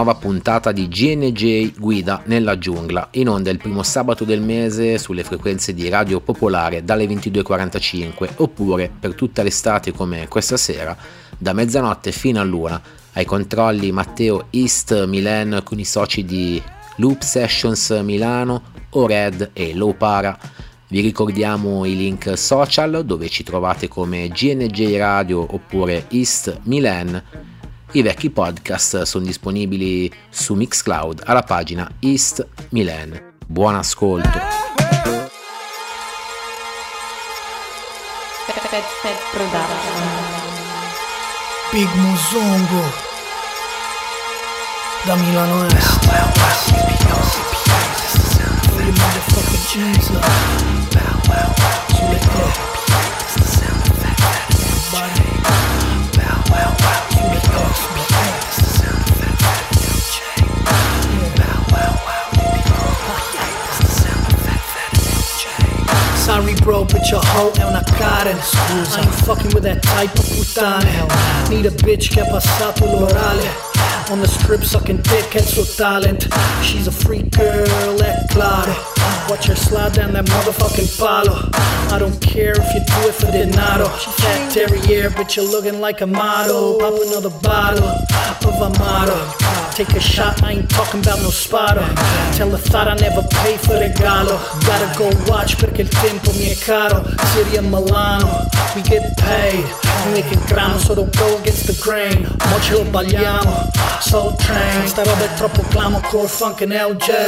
nuova puntata di GNJ Guida nella giungla, in onda il primo sabato del mese sulle frequenze di Radio Popolare dalle 22.45, oppure per tutta l'estate come questa sera, da mezzanotte fino all'una. Ai controlli Matteo East Milan con i soci di Loop Sessions Milano, O-Red e Low Para. Vi ricordiamo i link social dove ci trovate come GNJ Radio oppure East Milan. I vecchi podcast sono disponibili su Mixcloud alla pagina East Milan. Buon ascolto. Big Muzongo da Milano Est. Free motherfucker Jesus. Sulle Sorry bro, but your hoe è una Karen. Scusa, I ain't fucking with that type of puttane. Need a bitch che ha passato l'orale on the strip sucking dick at suo talent. She's a freak girl, è claro. Watch her slide down that motherfucking palo. I don't care if you do it for denaro. She fat derriere, but you're looking like a model. Pop another bottle of Amaro. Take a shot, I ain't talking about no sparo. Tell the thought I never pay for regalo. Gotta go watch perché il tempo mi è caro. City of Milano, we get paid. We make it grano, so don't go against the grain. Mo ce lo balliamo, Soul Train. Sta roba è troppo clamo, core funk and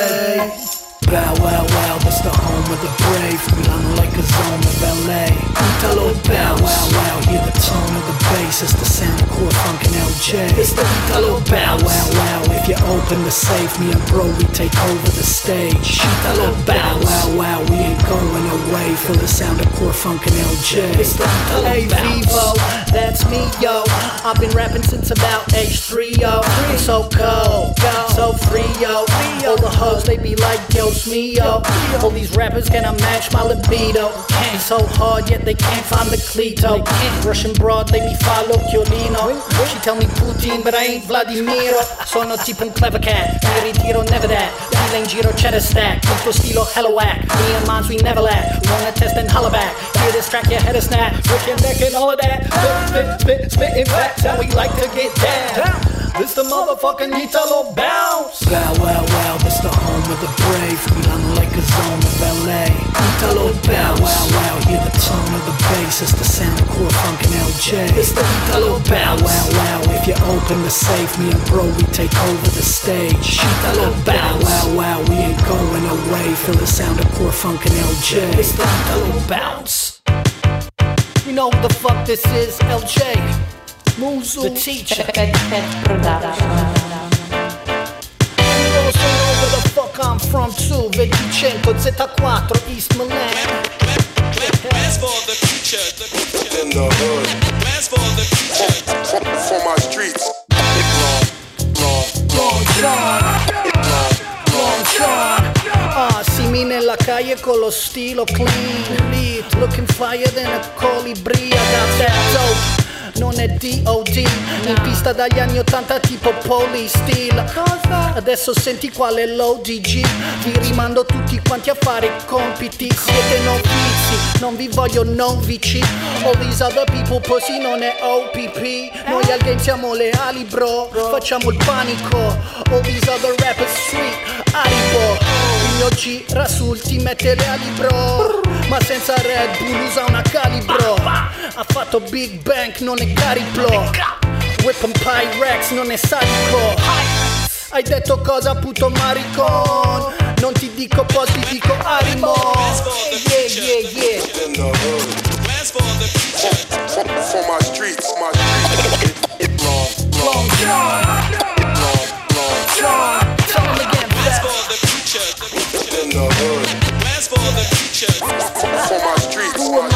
LJ. Bow wow wow, that's the home of the brave. Milano like a zone of LA. Italo bow wow wow, hear the tone of the bass. It's the sound of core funk and LJ. It's the Italo bow wow wow. If you open the safe, me and bro, we take over the stage. Italo bow wow wow, we ain't going away. Feel the sound of core funk and LJ. It's the Italo hey Vivo, that's me yo. I've been rapping since about age 3 yo. I'm so cold, so free yo. All the hoes they be like yo. Me, yo. All these rappers cannot match my libido. It's so hard yet they can't find the Clito. Russian broad they mi fa l'occhiolino. She tell me Putin but I ain't Vladimiro. Sono tipo un clever cat, mi ritiro never that. Fila in giro cheddar stack, tutto stilo hello whack. Me and mines we never lack, wanna test and holla back. Hear this track your head a snap, rip your neck and all of that. Spitting facts how we like to get down. This the motherfucking Italo bounce. Wow, wow, wow, this the home of the brave. Milano like a zone of LA. Italo bounce. Wow, wow, hear the tone of the bass. It's the sound of core funk and LJ. It's the Italo bounce. Wow, wow, if you open the safe, me and bro, we take over the stage. Italo bounce. Wow, wow, we ain't going away. Feel the sound of core funk and LJ. It's the Italo bounce. You know who the fuck this is, LJ. Musu, the teacher. Loro sono where the fuck I'm from too. 25 Z4 East Milan. Plans for the future. In the hood. Plans for the future. For my streets. Long John. See me nella calle con lo stilo clean. Lit, looking fire than a colibri. I got that dope. Non è D.O.D. In pista dagli anni 80 tipo Polysteel. Adesso senti quale l'ODG. Vi rimando tutti quanti a fare i compiti. Siete novizi, non vi voglio novici. All these other people pussy non è OPP. Noi al game siamo le ali bro. Facciamo il panico. All these other rappers street Aribo. Il mio gira sul ti mette le ali bro. Ma senza Red Bull usa una calibro. Ha fatto Big Bang, non è cariplo. Whip and Pyrex, non è sadico. Hai detto cosa puto maricon? Non ti dico poi ti dico Arimo. Yeah. In the hood. Plans for the future. For my streets. Long John. Tell them again. Plans for the future. In the hood. Plans for the future. For my streets.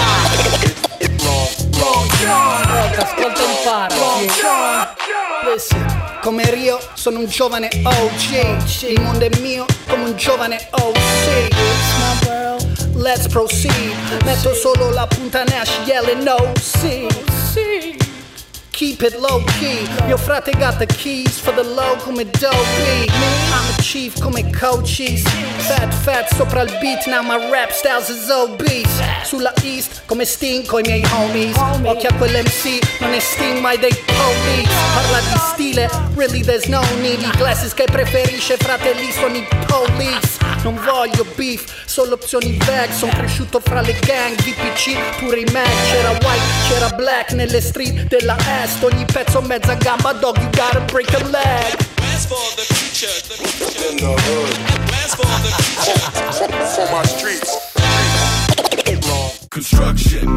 Long John. Ascolta un paro. Listen. Come Rio sono un giovane OG. Il mondo è mio come un giovane OC. Let's proceed. Metto solo la punta Nash yelling no. See. keep it low key. Mio frate got the keys for the low come Dopey. I'm a chief come coaches. Fat sopra il beat, now my rap styles is obese. Sulla east come Sting coi miei homies. Occhio a quell'MC, non è Sting mai dei police. Parla di stile, really there's no need. I classes che preferisce fratelli sono i police. Non voglio beef, solo opzioni vag. Sono cresciuto fra le gang, VPC, pure i Mac. C'era white, c'era black nelle street della Est. Ogni pezzo mezza gamba, dog, you gotta break a leg. Plans for the future, in the hood. Plans for the future, for my streets. Construction.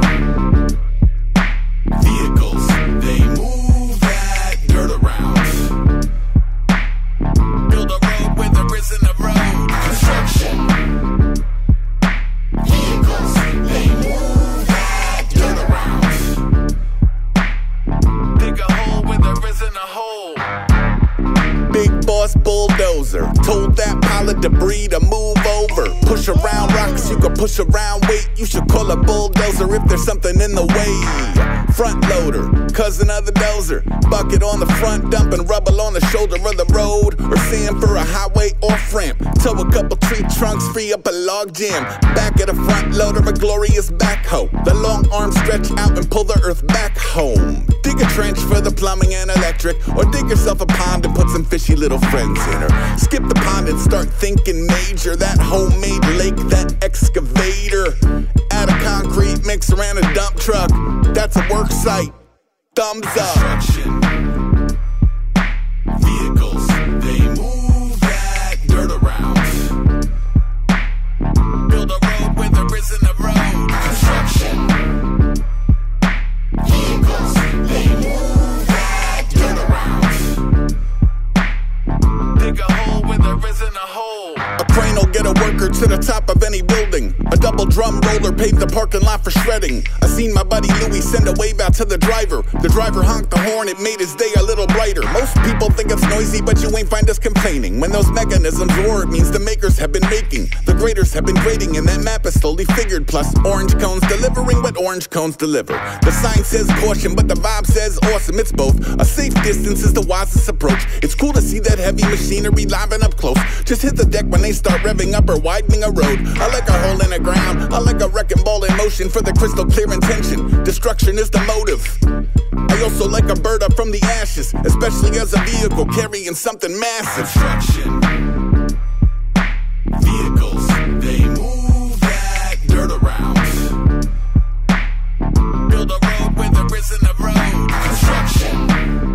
Vehicles, they move that dirt around. Build a road where there isn't a road. Construction. Vehicles, they move that dirt around. Dig a hole where there isn't a hole. Big boss bulldozer told that pile of debris to move over. Push around rocks, you can push around weight. You should call a bulldozer if there's something in the way. Front loader, cousin of the dozer. Bucket on the front, dumping rubble on the shoulder of the road. Or sand for a highway off ramp. Tow a couple tree trunks, free up a log jam. Back of the front loader, a glorious backhoe. The long arms stretch out and pull the earth back home. Dig a trench for the plumbing and electric. Or dig yourself a pond and put some fishy little friends in her. Skip the pond and start thinking major. That homemade lake, that excavator. Add a concrete mixer and a dump truck. That's a work site. Thumbs up. Vehicles, they move that dirt around. Build a road where there isn't a road. Construction. Vehicles, they move that dirt around. Dig a hole where there isn't a hole. A crane will get a worker to the top of any building. A double drum roller paved the parking lot for shredding. I seen my buddy Louie send a wave out to the driver. The driver honked the horn, it made his day a little brighter. Most people think it's noisy, but you ain't find us complaining. When those mechanisms roar, it means the makers have been making. The graders have been grading, and that map is slowly figured. Plus, orange cones delivering what orange cones deliver. The sign says caution, but the vibe says awesome. It's both. A safe distance is the wisest approach. It's cool to see that heavy machinery live and up close. Just hit the deck when they start revving up or widening a road. I like a hole in the ground. I like a wrecking ball in motion for the crystal clear intention. Destruction is the motive. I also like a bird up from the ashes, especially as a vehicle carrying something massive. Construction. Vehicles, they move that dirt around. Build a road where there isn't a road. Construction.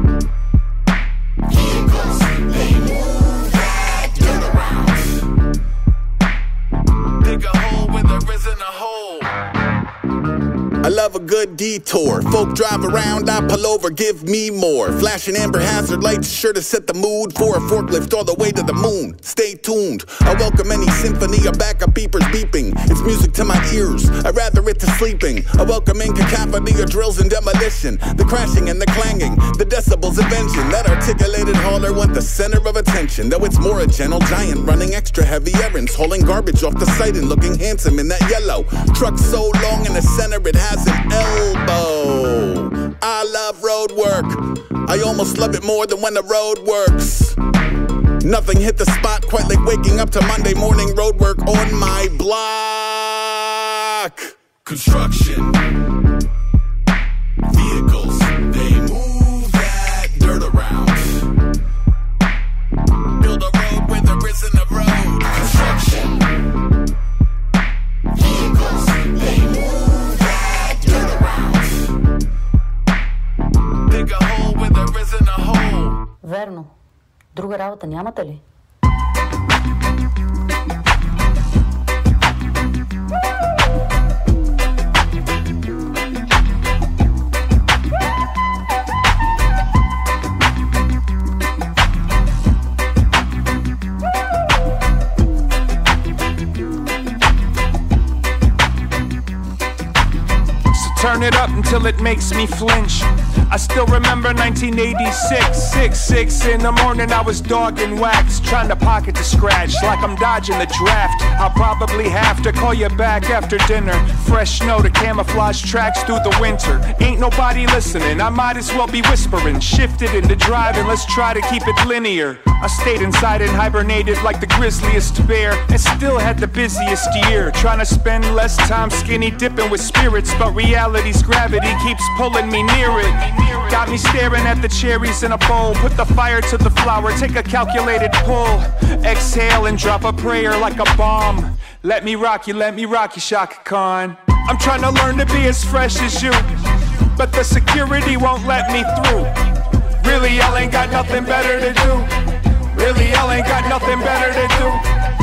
Vehicles, they move that dirt around. Dig a hole where there isn't a hole. I love a good detour. Folk drive around, I pull over, give me more. Flashing amber hazard lights, sure to set the mood for a forklift all the way to the moon. Stay tuned. I welcome any symphony or backup beepers beeping. It's music to my ears. I'd rather it to sleeping. I welcome in cacophony of drills and demolition. The crashing and the clanging, the decibels of engine. That articulated hauler want the center of attention. Though it's more a gentle giant running extra heavy errands, hauling garbage off the site and looking handsome in that yellow. Truck so long in the center it has an elbow. I love road work. I almost love it more than when the road works. Nothing hit the spot quite like waking up to Monday morning road work on my block. Construction. Vehicles, they move that dirt around. Build a road where there isn't a road. Construction. Vehicles, they move that dirt around. Dig a hole where there isn't a hole. Верно. Друга работа нямате ли? Turn it up until it makes me flinch. I still remember 1986, 6 in the morning, I was dogging wax, trying to pocket the scratch like I'm dodging the draft. I'll probably have to call you back after dinner. Fresh snow to camouflage tracks through the winter. Ain't nobody listening, I might as well be whispering. Shifted into driving, let's try to keep it linear. I stayed inside and hibernated like the grisliest bear, and still had the busiest year. Trying to spend less time skinny dipping with spirits, but reality's gravity keeps pulling me near it. Got me staring at the cherries in a bowl. Put the fire to the flower, take a calculated pull. Exhale and drop a prayer like a bomb. Let me rock you, Shaka Khan. I'm trying to learn to be as fresh as you, but the security won't let me through. Really, y'all ain't got nothing better to do. Really, y'all ain't got nothing better to do.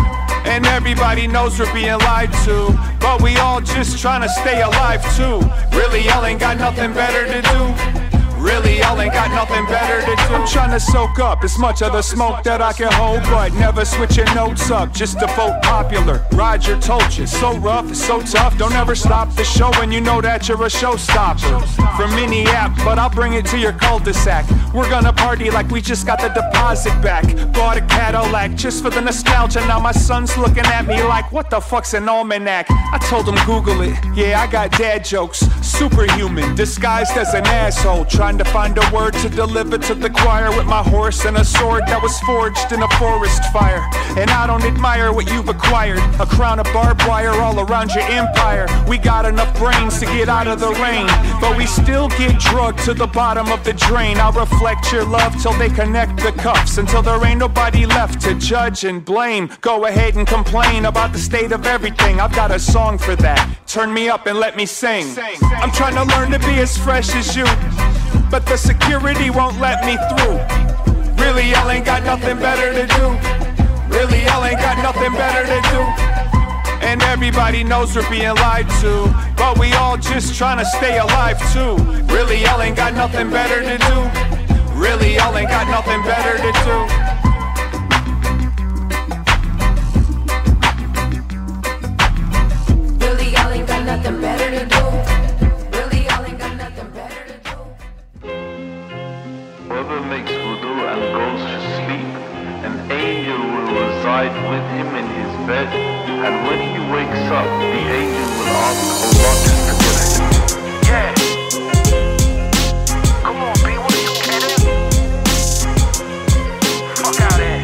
And everybody knows we're being lied to, but we all just trying to stay alive too. Really, y'all ain't got nothing better to do. Really, y'all ain't got nothing better to do. I'm trying to soak up as much of the smoke that I can hold, but never switching notes up just to vote popular. Roger told you, so rough, so tough. Don't ever stop the show when you know that you're a showstopper. From Minneapolis, but I'll bring it to your cul-de-sac. We're gonna party like we just got the deposit back. Bought a Cadillac just for the nostalgia. Now my son's looking at me like, what the fuck's an almanac? I told him Google it. Yeah, I got dad jokes. Superhuman, disguised as an asshole. Trying to find a word to deliver to the choir with my horse and a sword that was forged in a forest fire. And I don't admire what you've acquired, a crown of barbed wire all around your empire. We got enough brains to get out of the rain, but we still get drugged to the bottom of the drain. I'll reflect your love till they connect the cuffs, until there ain't nobody left to judge and blame. Go ahead and complain about the state of everything. I've got a song for that. Turn me up and let me sing. I'm trying to learn to be as fresh as you, but the security won't let me through. Really, y'all ain't got nothing better to do. Really, y'all ain't got nothing better to do. And everybody knows we're being lied to, but we all just trying to stay alive too. Really, y'all ain't got nothing better to do. Really, y'all ain't got nothing better to do. Nothing better to do. Really, y'all ain't got nothing better to do. Whoever makes wudu and goes to sleep, an angel will reside with him in his bed, and when he wakes up, the angel will ask Allah to forgive him. Yeah. Come on, B, what are you kidding? Fuck out here.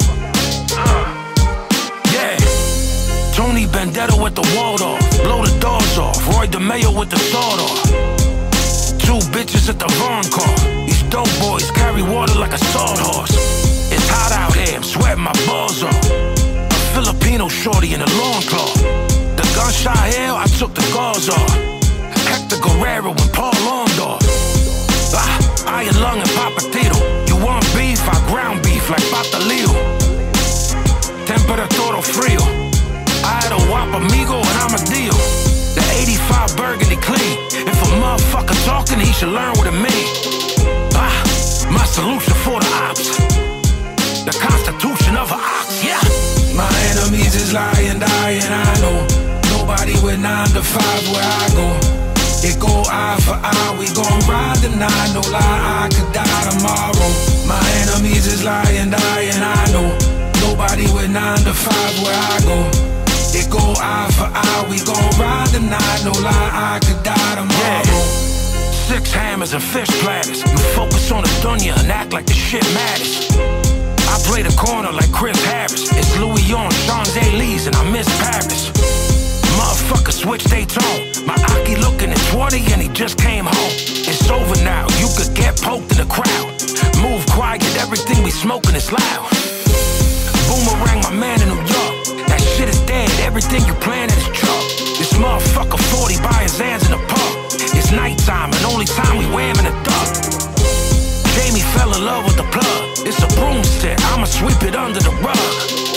Yeah. Tony Bandetta with the Waldorf. Blow the doors off, Roy DeMayo with the sword off. Two bitches at the Vaughn car. These dope boys carry water like a sawhorse. It's hot out here, I'm sweating my balls off. A Filipino shorty in a lawn cloth. The gunshot here, I took the gauze off. Hector Guerrero and Paul Ondor. Iron Lung and Papatito. You want beef, I ground beef like Patalillo. Temperaturo frio. I had a Whopper Amigo and I'm a deal. The 85 Burgundy clean. If a motherfucker talking, he should learn what it means. My solution for the ops. The constitution of an ox, yeah. My enemies is lying, dying, I know. Nobody with 9 to 5 where I go. It go eye for eye, we gon' ride the night. No lie, I could die tomorrow. My enemies is lying, dying, I know. Nobody with 9 to 5 where I go. It go eye for eye, we gon' ride the night. No lie, I could die tomorrow. Yeah. 6 hammers and fish platters. You focus on the dunya and act like the shit matters. I play the corner like Chris Harris. It's Louis on Champs-Élysées and I miss Paris. Motherfuckers switch they tone. My Aki looking at 20 and he just came home. It's over now, you could get poked in the crowd. Move quiet, everything we smoking is loud. Boomerang, my man in New York. That shit is dead, everything you planning is chalk. This motherfucker 40 buying Zans in the park. It's nighttime and only time we wham in the dark. Jamie fell in love with the plug. It's a broomstick, I'ma sweep it under the rug.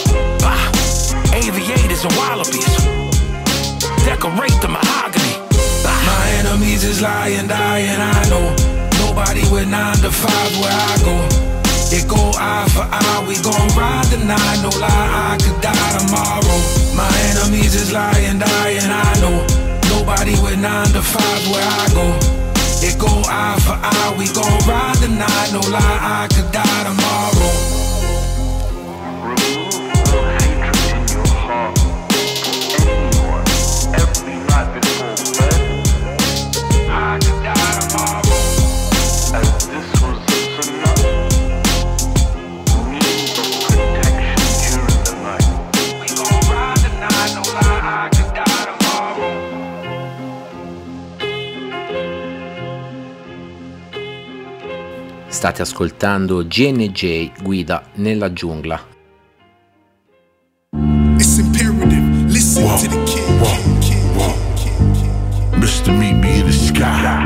Aviators and wallabies. Decorate the mahogany. My enemies is lying, dying, I know. Nobody with 9 to 5 where I go. It go eye for eye, we gon' ride the night. No lie, I could die tomorrow. My enemies is lying, dying, I know. Nobody with the 9 to 5 where I go. It go eye for eye, we gon' ride the night. No lie, I could die tomorrow. Remove all hatred in your heart for anyone. Every night before bed, I could die tomorrow. as this was the sunnah, means of protection during the night. We gon' ride the night, no lie, I could die tomorrow. State ascoltando GNJ Guida nella giungla. It's imperative. Listen to the kid. Mr. Meet Me in the Sky.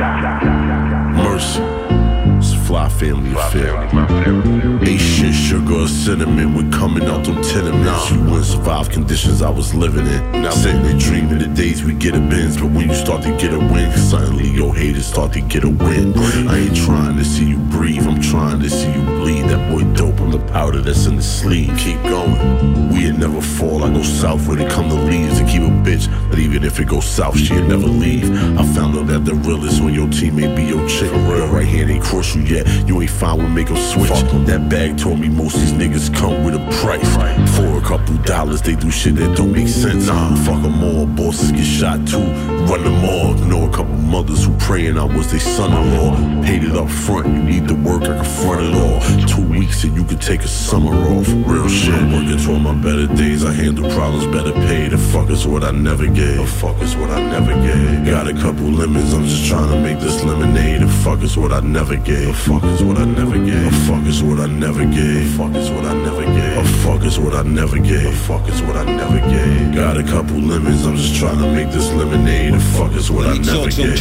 Mercy. It's a fly family affair. Ain't shit, sugar or cinnamon. When coming out them tenements, you wouldn't survive conditions I was living in. Now sitting and dreaming the days we get a Benz, but when you start to get a win, suddenly your haters start to get a win. I ain't trying to see you breathe, I'm trying to see you bleed. That boy dope, I'm the powder that's in the sleeve. Keep going. We'd never fall, I go south when it come to leaves. To keep a bitch, but even if it goes south, she'll never leave. I found out that the realest when your teammate be your chick. Real right hand ain't cross you yet, you ain't fine with make them switch. That bag told me most these niggas come with a price. For a couple dollars, they do shit that don't make sense. Fuck them all, bosses get shot too. Run them all, know a couple mothers who praying I was their son-in-law. Paid it up front, you need to work, I can front it all. 2 weeks and you can take a summer off. Real shit, working toward my better days. I handle problems better paid. The fuck is what I never gave. The fuck is what I never gave. Got a couple lemons, I'm just trying to make this lemonade. The fuck is what I never gave. The fuck is what I never gave. The fuck is what I never gave. The fuck is what I never gave. The fuck is what I never gave. The fuck is what I never gave. Got a couple lemons, I'm just trying to make this lemonade. The fuck is what I never gave.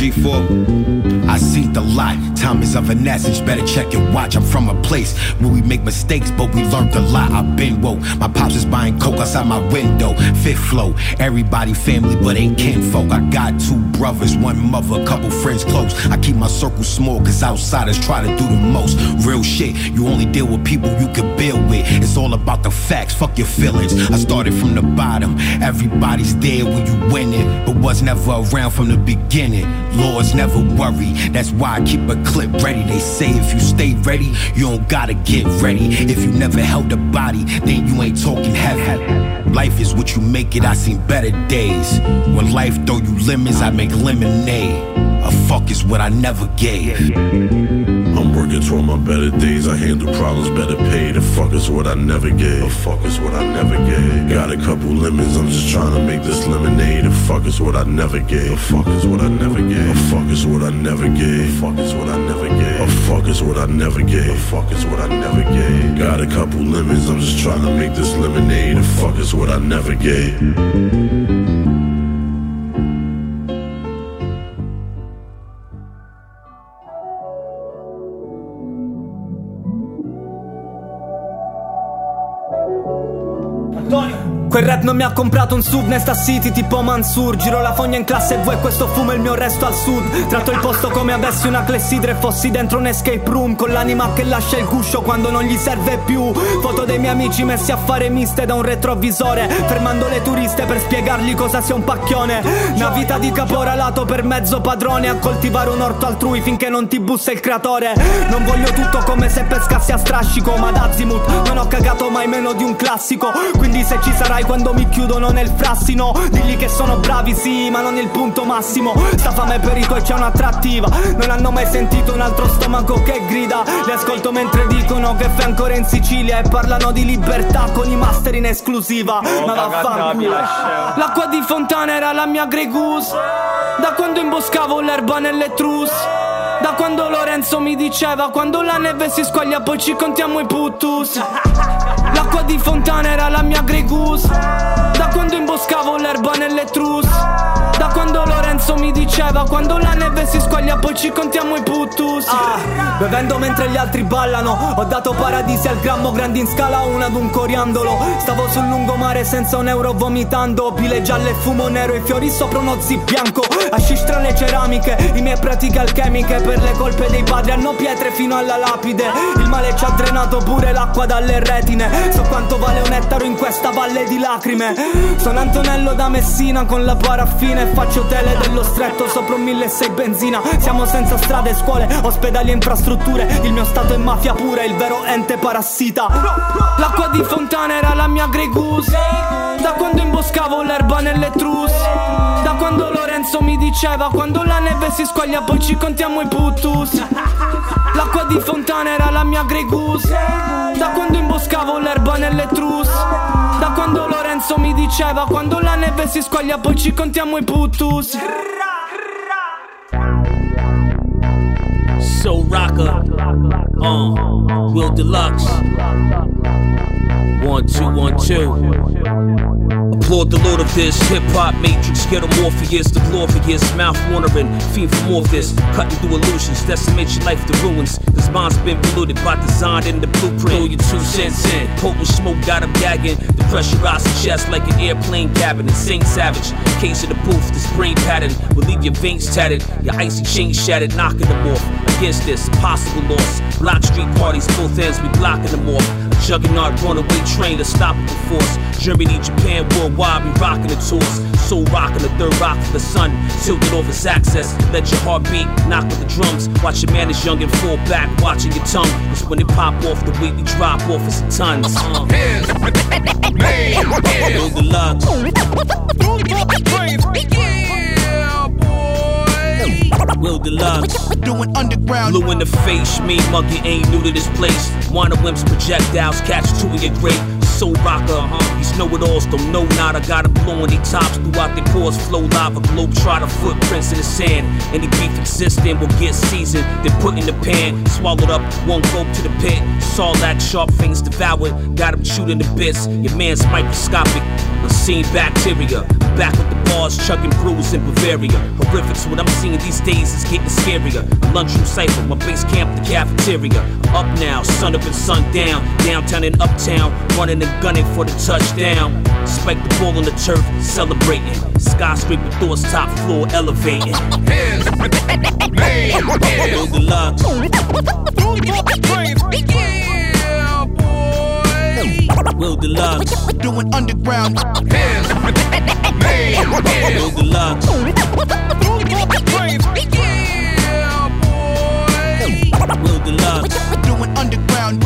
G4. I seen the lot, time is of an essence, better check your watch. I'm from a place where we make mistakes, but we learned a lot. I've been woke, my pops is buying coke outside my window. Fifth flow, everybody family but ain't kinfolk. I got 2 brothers, 1 mother, a couple friends close. I keep my circle small cause outsiders try to do the most. Real shit, you only deal with people you can build with. It's all about the facts, fuck your feelings. I started from the bottom, everybody's there when you winning, but was never around from the beginning. Lords never worry, that's why I keep a clip ready. They say if you stay ready, you don't gotta get ready. If you never held a body, then you ain't talking heavy. Life is what you make it, I seen better days. When life throw you lemons, I make lemonade. A fuck is what I never gave. I'm working toward my better days. I handle problems better paid. The fuck is what I never gave. The fuck is what I never gave. Got a couple lemons, I'm just trying to make this lemonade. The fuck is what I never gave. The fuck is what I never gave. The fuck is what I never gave. The fuck is what I never gave. The fuck is what I never gave. The fuck is what I never gave. Got a couple lemons, I'm just trying to make this lemonade. The fuck is what I never gave. Quel rap non mi ha comprato un sub, ne sta city tipo Mansur. Giro la fogna in classe V e questo fumo è il mio resto al sud. Tratto il posto come avessi una clessidra e fossi dentro un escape room, con l'anima che lascia il guscio quando non gli serve più. Foto dei miei amici messi a fare miste da un retrovisore, fermando le turiste per spiegargli cosa sia un pacchione. Una vita di caporalato per mezzo padrone, a coltivare un orto altrui finché non ti bussa il creatore. Non voglio tutto come se pescassi a strascico, ma da Azimuth non ho cagato mai meno di un classico. Quindi se ci sarai quando mi chiudono nel frassino, digli che sono bravi sì, ma non il punto massimo. Sta fame per i tuoi c'è un'attrattiva, non hanno mai sentito un altro stomaco che grida. Li ascolto mentre dicono che fai ancora in Sicilia e parlano di libertà con i master in esclusiva. Ma vaffanculo. L'acqua di fontana era la mia Grey Goose, da quando imboscavo l'erba nell'etrus, da quando Lorenzo mi diceva quando la neve si squaglia poi ci contiamo i puttus. L'acqua di fontana era la mia Grey Goose, da quando imboscavo l'erba nell'etrus, da quando Lorenzo mi diceva quando la neve neve si squaglia poi ci contiamo i puttus. Bevendo mentre gli altri ballano, ho dato paradisi al grammo, grandi in scala, una ad un coriandolo. Stavo sul lungomare senza un euro vomitando, pile gialle, fumo nero e fiori sopra uno zip bianco. Hashish tra le ceramiche, i miei pratiche alchemiche, per le colpe dei padri hanno pietre fino alla lapide. Il male ci ha drenato pure l'acqua dalle retine, so quanto vale un ettaro in questa valle di lacrime. Sono Antonello da Messina con la paraffina e faccio tele dello stretto sopra un 1.600 benzina. Siamo senza strade, scuole, ospedali e infrastrutture, il mio stato è mafia pura, il vero ente parassita. L'acqua di fontana era la mia Grey Goose, da quando imboscavo l'erba nelle trus, da quando Lorenzo mi diceva quando la neve si squaglia poi ci contiamo i puttus. L'acqua di fontana era la mia Grey Goose, da quando imboscavo l'erba nelle trus, da quando Lorenzo mi diceva quando la neve si squaglia poi ci contiamo i puttus. So Rocker, Will Deluxe, 1 2 1 2. Applaud the lord of this hip-hop matrix, get them Morpheus, the glorious, mouth-watering, fiend for more of this, cutting through illusions, decimate your life to ruins, cause mine's been polluted by design in the blueprint. Throw your 2 cents in, potent smoke got them gagging, the pressurized chest like an airplane cabin, insane savage, case of the booth, this brain pattern will leave your veins tattered, your icy chain shattered, knocking them off, against this possible loss, block street parties, both ends, we blocking them off, juggernaut runaway train, to stop the force, Germany, Japan, worldwide, we rocking the tours. Soul rocking the third rock for the sun. Tilted off its axis, let your heart beat, knock with the drums. Watch your man is young and fall back, watching your tongue. It's when it pop off, the weight we drop off is tons. Will Deluxe. Will Deluxe. Doing underground. Blue in the face, me muggy ain't new to this place. Wanna wimps, projectiles, catch two of your great. Soul rocker, these know-it-alls don't know nada. Gotta blow on these tops throughout their pores. Flow lava, globe trotter, footprints in the sand. Any beef existing will get seasoned, then put in the pan. Swallowed up, won't go to the pit. Saw that sharp things devoured. Got him shooting the bits. Your man's microscopic, unseen bacteria. Back with the bars, chugging brews in Bavaria. Horrifics, what I'm seeing these days is getting scarier. A lunchroom cipher, my base camp, the cafeteria. Up now, sun up and sun down. Downtown and uptown, running and gunning for the touchdown. Spike the ball on the turf, celebrating. Skyscraper thoughts, top floor elevating. Will Deluxe. Will Deluxe. Doing underground. Will Deluxe. Will Deluxe. Doing underground.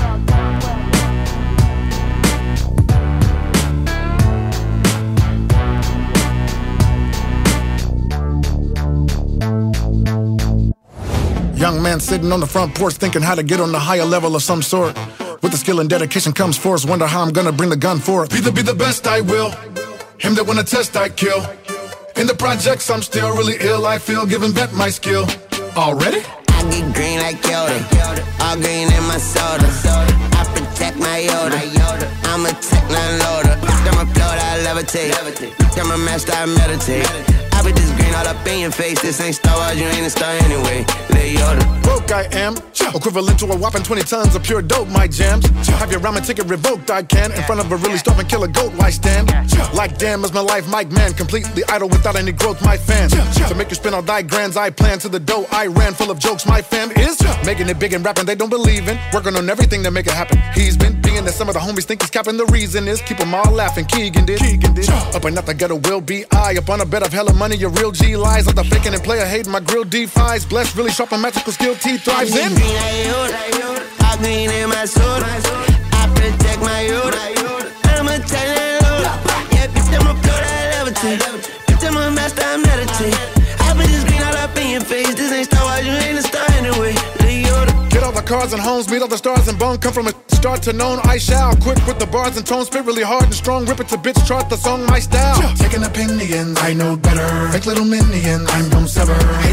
Young man sitting on the front porch thinking how to get on the higher level of some sort. With the skill and dedication comes force. Wonder how I'm gonna bring the gun for it. Be the best I will. Him that wanna test I kill. In the projects I'm still really ill. I feel giving back my skill. Already? I get green like Yoda. All green in my soda. I protect my Yoda. I'm a tech non-loader. I'm a float, I levitate. I'm a master, I meditate. I be this green all up in your face. This ain't Star Wars, you ain't a star anyway. Lay Yoda. Broke I am, equivalent to a whopping 20 tons of pure dope, my jams. Have your ramen ticket revoked, I can. In front of a really starving killer goat, why stand? Like damn, is my life Mike Man. Completely idle without any growth, my fans. To make you spin all diagrams, I plan to the dough. I ran full of jokes, my fam is making it big and rapping they don't believe in. Working on everything to make it happen. He's been being that some of the homies think he's capping. The reason is keep them all laughing. Keegan did. Up and up the gutter will be I. Up on a bed of hella money, your real G lies. Like the faking and player hating, my grill defies. Blessed, really sharp and magical skill, T thrives in. All green in my suit. I protect my youth. I'm a talent load. Yeah, bitch, I'm a float, I levitate. Bitch, I'm a master, I meditate. I put this green all up in your face. This ain't Star Wars, you ain't a star anyway. Get all the cars and homes, meet all the stars and bone. Come from a start to known, I shall. Quick with the bars and tones, spit really hard and strong. Rip it to bitch, chart the song, my style. Taking opinions, I know better. Fake little minion, I'm don't sever.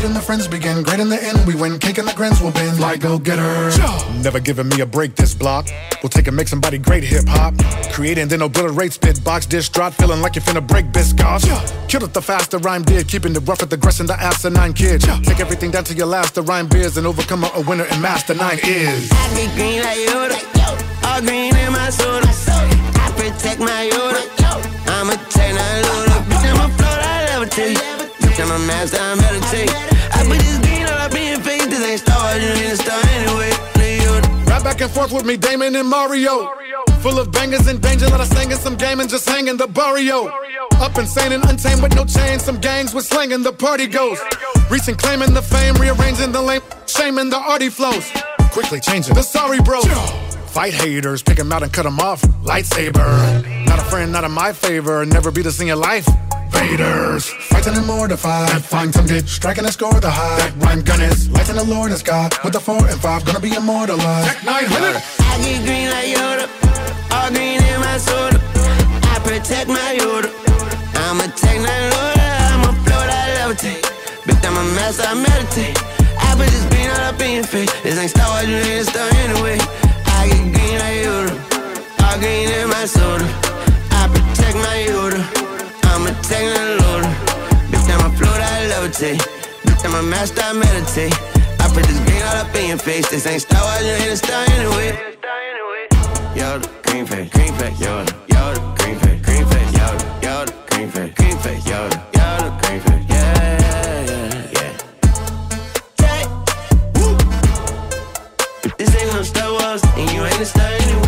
Hating the friends begin, great in the end. We win, cake and the grins will bend like go-getters. Never giving me a break this block. We'll take and make somebody great hip-hop. Create and then obliterate, spit box, dish drop, feeling like you're finna break biscuits. Killed it the faster rhyme did, keeping it rough at the aggression, the asinine kid. Take everything down to your last, the rhyme beers, and overcome a winner and master 9 is. I get green like Yoda, all green in my soda. I protect my Yoda, I'ma take that Yoda. Bitch, I'ma float, I levitate. Bitch, I'm a master, I meditate. I put this green all up in your face, this ain't Star Wars, you ain't a star anyway. Right back and forth with me, Damon and Mario. Full of bangers and danger, let us sing in some game and just hang in the barrio. Up insane and untamed with no chains, some gangs with slang and the party goes. Reaching, claiming the fame, rearranging the lame, shaming the arty flows. Quickly changing the sorry bros. Fight haters, pick them out and cut them off. Lightsaber, not a friend, not in my favor. Never be the sing your life. Vaders, fighting and mortified. Find some get, striking and score the high. That rhyme gun is, lighting the Lord is God. With the 4 and 5, gonna be immortalized. Tech 900. I get green like Yoda, all green in my soda. I protect my Yoda, I'ma take that Yoda. I'ma float, I levitate. Bitch, I'm a master, I meditate. I put this green all up in your face. This ain't Star Wars, you ain't a star anyway. I get green like Yoda, all green in my soda. I protect my Yoda, I'ma take that Yoda. Bitch, I'm a float, I levitate. Bitch, I'm a master, I meditate. I put this green all up in your face. This ain't Star Wars, you ain't a star anyway. Yoda, green face, Yoda, Yoda, green face, Yoda, Yoda, green face, Yoda, Yoda, green face, yeah, yeah, yeah. Woo. This ain't no Star Wars, and you ain't a star anyway.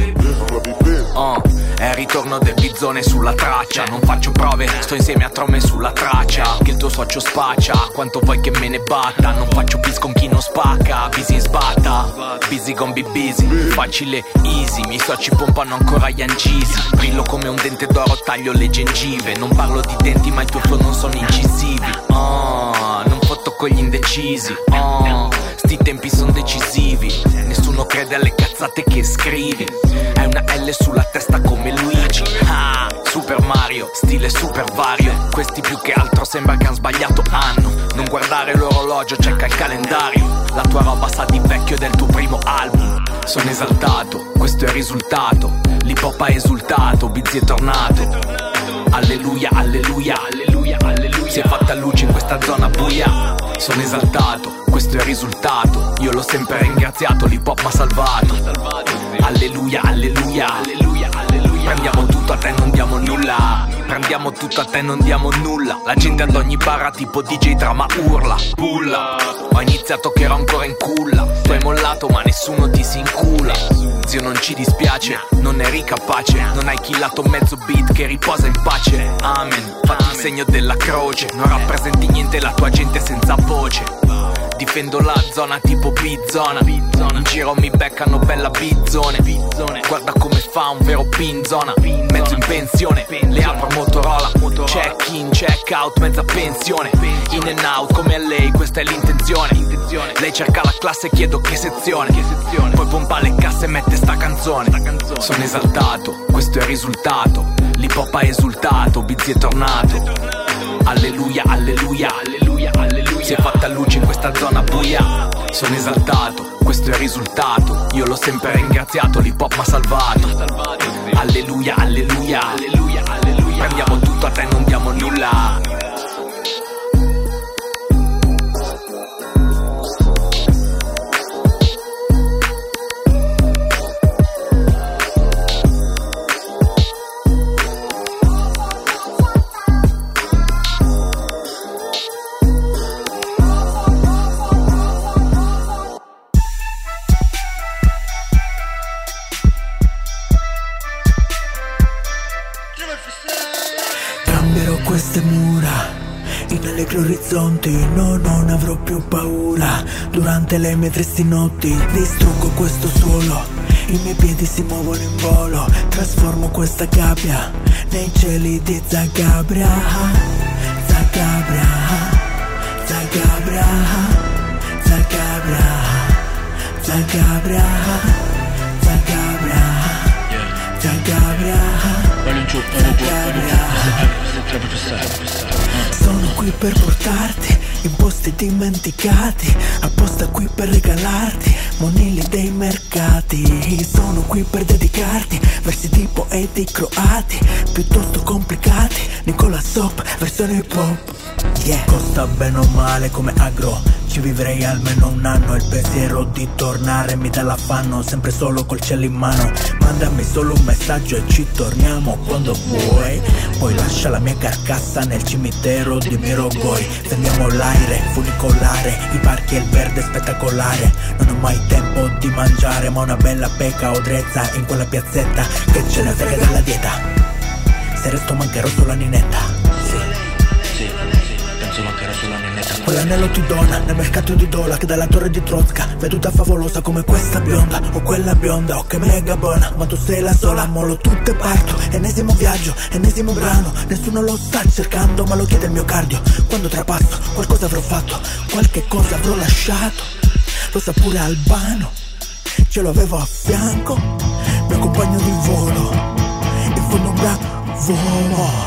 È il ritorno del bizzone sulla traccia. Non faccio prove, sto insieme a trome sulla traccia. Che il tuo socio spaccia, quanto vuoi che me ne batta. Non faccio bis con chi non spacca, busy sbatta. Busy con be busy, facile easy. I soci pompano ancora gli angisi. Brillo come un dente d'oro, taglio le gengive. Non parlo di denti ma i tuoi flow non sono incisivi. Non fotto con gli indecisi. Sti tempi sono decisivi. Nessuno crede alle cazzate che scrivi. Hai una L sulla testa come Luigi. Super Mario, stile super vario. Questi più che altro sembra che han sbagliato anno. Non guardare l'orologio, cerca il calendario. La tua roba sa di vecchio del tuo primo album. Sono esaltato, questo è il risultato. L'hip hop ha esultato, Bizzy è tornato. Alleluia, alleluia, alleluia, alleluia. Si è fatta luce in questa zona buia. Sono esaltato, questo è il risultato. Io l'ho sempre ringraziato, l'hip hop m'ha salvato. Alleluia, alleluia, alleluia, alleluia. Prendiamo tutto, a te non diamo nulla. Prendiamo tutto, a te non diamo nulla. La gente ad ogni barra tipo DJ Drama urla. Pulla, ho iniziato che ero ancora in culla. Tu hai mollato ma nessuno ti si incula. Zio non ci dispiace, non eri capace. Non hai killato mezzo beat che riposa in pace. Amen, fatti il segno della croce. Non rappresenti niente, la tua gente senza voce. Difendo la zona tipo B-zona. In giro mi beccano bella B-zone. Guarda come fa un vero pinzona. Mezzo in pensione, le apro Motorola. Check in, check out, mezza pensione. In and out come a lei, questa è l'intenzione. Lei cerca la classe, chiedo che sezione. Poi pompa le casse e mette sta canzone. Sono esaltato, questo è il risultato. L'hip hop ha esultato, Bizzy è tornato. Alleluia, alleluia, alleluia, alleluia. Si è fatta luce in questa zona buia. Sono esaltato, questo è il risultato. Io l'ho sempre ringraziato, l'hip hop m'ha salvato. Alleluia, alleluia, alleluia, alleluia. Prendiamo tutto, a te non diamo nulla. Queste mura in allegri orizzonti, no, non avrò più paura. Durante le mie tristi notti distruggo questo suolo, i miei piedi si muovono in volo. Trasformo questa gabbia nei cieli di Zagabria. Zagabria, Zagabria, Zagabria, Zagabria, Zagabria, Zagabria, Zagabria. Sono qui per portarti in posti dimenticati, apposta qui per regalarti monili dei mercati. Sono qui per dedicarti versi tipo poeti croati, piuttosto complicati. Nicola Sop, versione hip hop. Yeah. Costa bene o male come agro, ci vivrei almeno un anno. Il pensiero di tornare mi dà l'affanno, sempre solo col cielo in mano. Mandami solo un messaggio e ci torniamo quando vuoi. Poi lascia la mia carcassa nel cimitero di Mirogoi. Fermiamo l'aire funicolare, i parchi e il verde spettacolare. Non ho mai tempo di mangiare, ma una bella peca o drezza in quella piazzetta. Che ce ne frega della dieta, se resto mancherò sulla ninetta. Sì, penso mancherò sulla ninetta. Quell'anello ti dona nel mercato di Dola, che dalla torre di Trozca, veduta favolosa come questa bionda o quella bionda, oh che mega buona. Ma tu sei la sola, mollo tutto e parto. Ennesimo viaggio, ennesimo brano. Nessuno lo sta cercando, ma lo chiede il mio cardio. Quando trapasso, qualcosa avrò fatto, qualche cosa avrò lasciato. Lo sa pure Albano, ce lo avevo a fianco, mio compagno di volo, in fondo un bravo.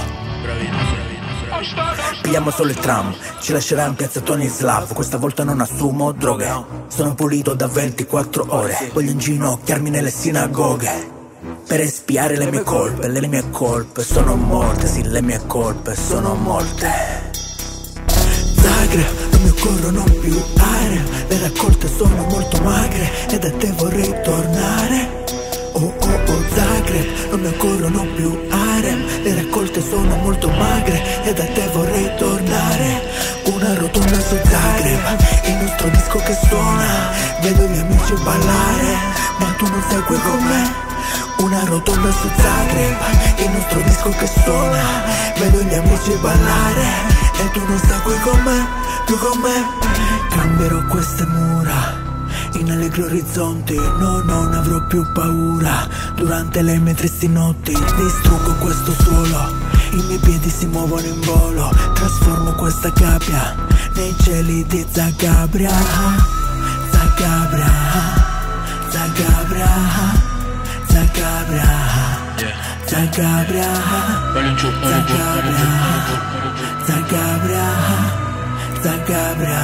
Pigliamo solo il tram, ci lascerà in piazza Tonislav. Questa volta non assumo droghe, sono pulito da 24 ore. Voglio inginocchiarmi nelle sinagoghe per espiare le mie colpe sono molte, sì, le mie colpe sono molte. Zagreb, non mi occorrono più aree, le raccolte sono molto magre e da te vorrei tornare. Oh Zagreb, non mi occorrono più harem, le raccolte sono molto magre e da te vorrei tornare. Una rotonda su Zagreb, il nostro disco che suona, vedo i miei amici ballare, ma tu non segui con me. Una rotonda su Zagreb, il nostro disco che suona, vedo gli amici ballare e tu non segui con me, più con me. Cambierò queste mura in allegri orizzonti, no, non avrò più paura. Durante le mie tristi notti distruggo questo suolo, i miei piedi si muovono in volo. Trasformo questa gabbia nei cieli di Zagabria. Zagabria, Zagabria, Zagabria, Zagabria, Zagabria, Zagabria, Zagabria.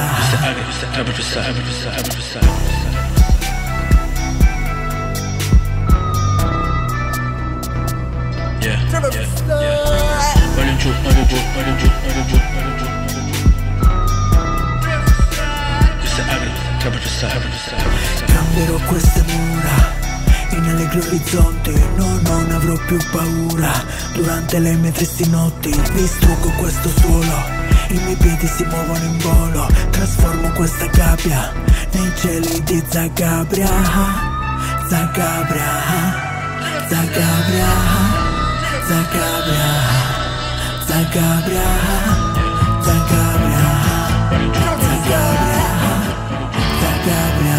Cambierò queste mura in allegri orizzonti, no, non avrò più paura. Durante le mie tristi notti distruggo questo suolo, i miei piedi si muovono in volo. Trasformo questa gabbia nei cieli di Zagabria. Zagabria, Zagabria, Zagabria, Zagabria, Zagabria, Zagabria, Zagabria.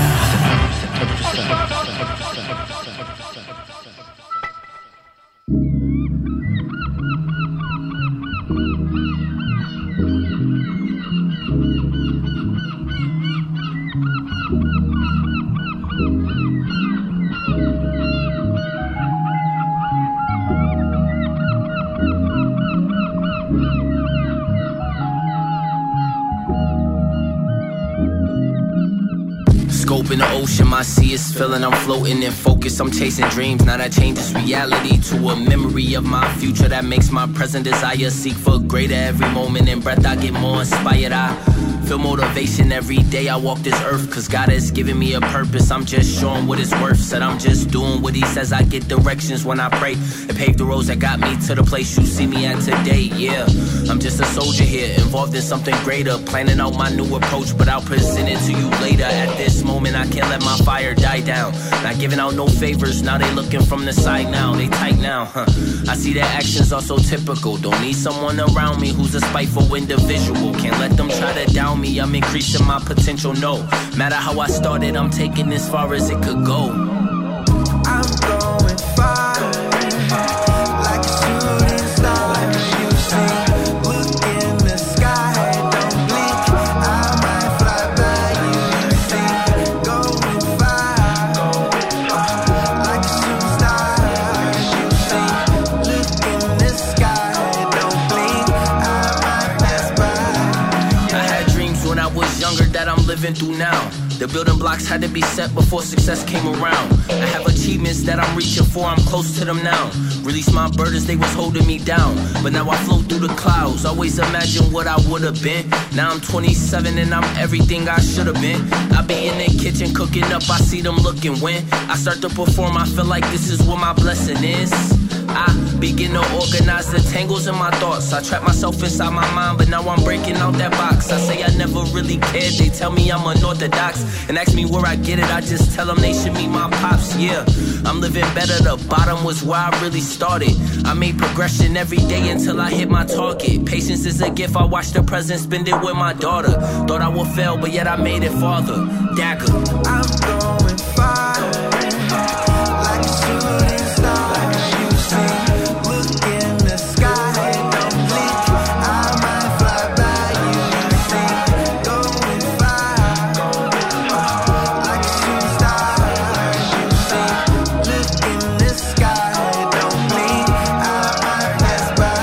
Scope in the ocean, my sea is filling, I'm floating in focus, I'm chasing dreams, now that changes reality to a memory of my future that makes my present desire seek for greater every moment and breath. I get more inspired, I feel motivation every day I walk this earth, cause God has given me a purpose. I'm just showing what it's worth, said I'm just doing what he says. I get directions when I pray and pave the roads that got me to the place you see me at today. Yeah, I'm just a soldier here, involved in something greater, planning out my new approach, but I'll present it to you later. At this moment I can't let my fire die down, not giving out no favors, now they looking from the side now, they tight now, I see their actions are so typical, don't need someone around me who's a spiteful individual, can't let them try to down me, I'm increasing my potential, no matter how I started, I'm taking as far as it could go. I'm going far, like a shooting star, you see, look in the sky, don't blink, I might fly by you, see, going far, like a shooting star, you see, look in the sky, don't blink, that I'm living through now. The building blocks had to be set before success came around. I have achievements that I'm reaching for, I'm close to them now. Release my burdens, they was holding me down. But now I float through the clouds, always imagine what I would've been. Now I'm 27 and I'm everything I should've been. I be in the kitchen cooking up, I see them looking. When I start to perform, I feel like this is what my blessing is. I begin to organize the tangles in my thoughts. I trap myself inside my mind, but now I'm breaking out that box. I say I never really cared, they tell me I'm unorthodox and ask me where I get it, I just tell them they should meet my pops, yeah. I'm living better, the bottom was where I really started. I made progression every day until I hit my target. Patience is a gift, I watch the present, spend it with my daughter. Thought I would fail, but yet I made it farther. Dagger. I'm going far, like a shooting star. You see, look in the sky, don't blink. I might fly by you. You see, going far, like a shooting star. You see, look in the sky, don't blink. I might pass by.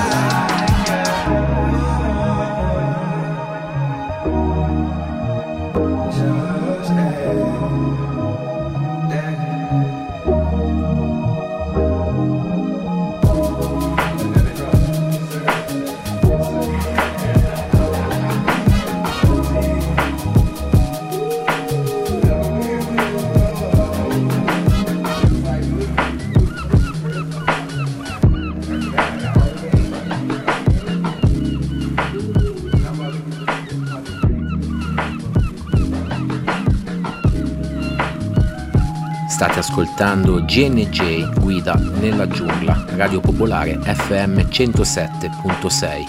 State ascoltando GNJ Guida nella giungla, Radio Popolare FM 107.6.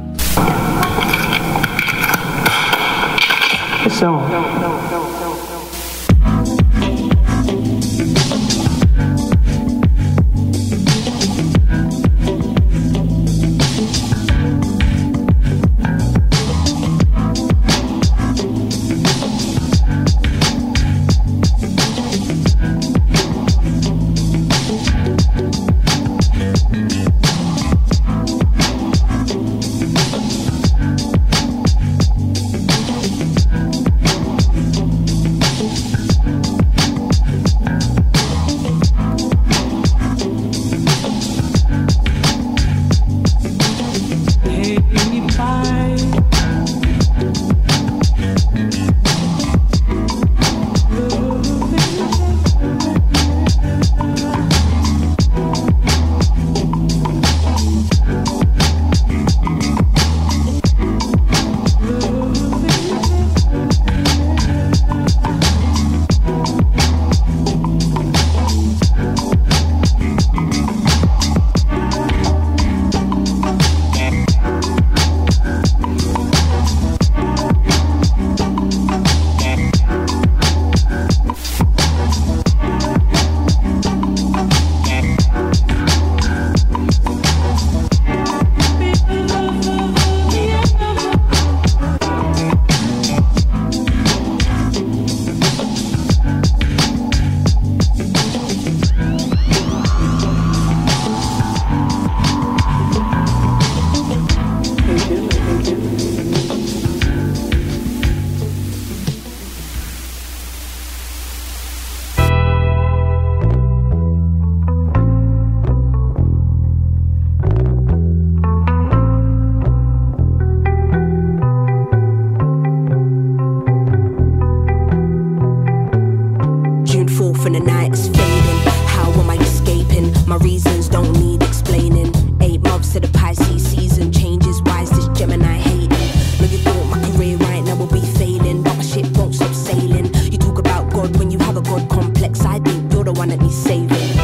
When the night is fading, how am I escaping? My reasons don't need explaining. 8 months to the Pisces season, changes, why is this Gemini hating? Look, you thought my career right now will be failing, but my ship won't stop sailing. You talk about God when you have a God complex, I think you're the one that needs saving.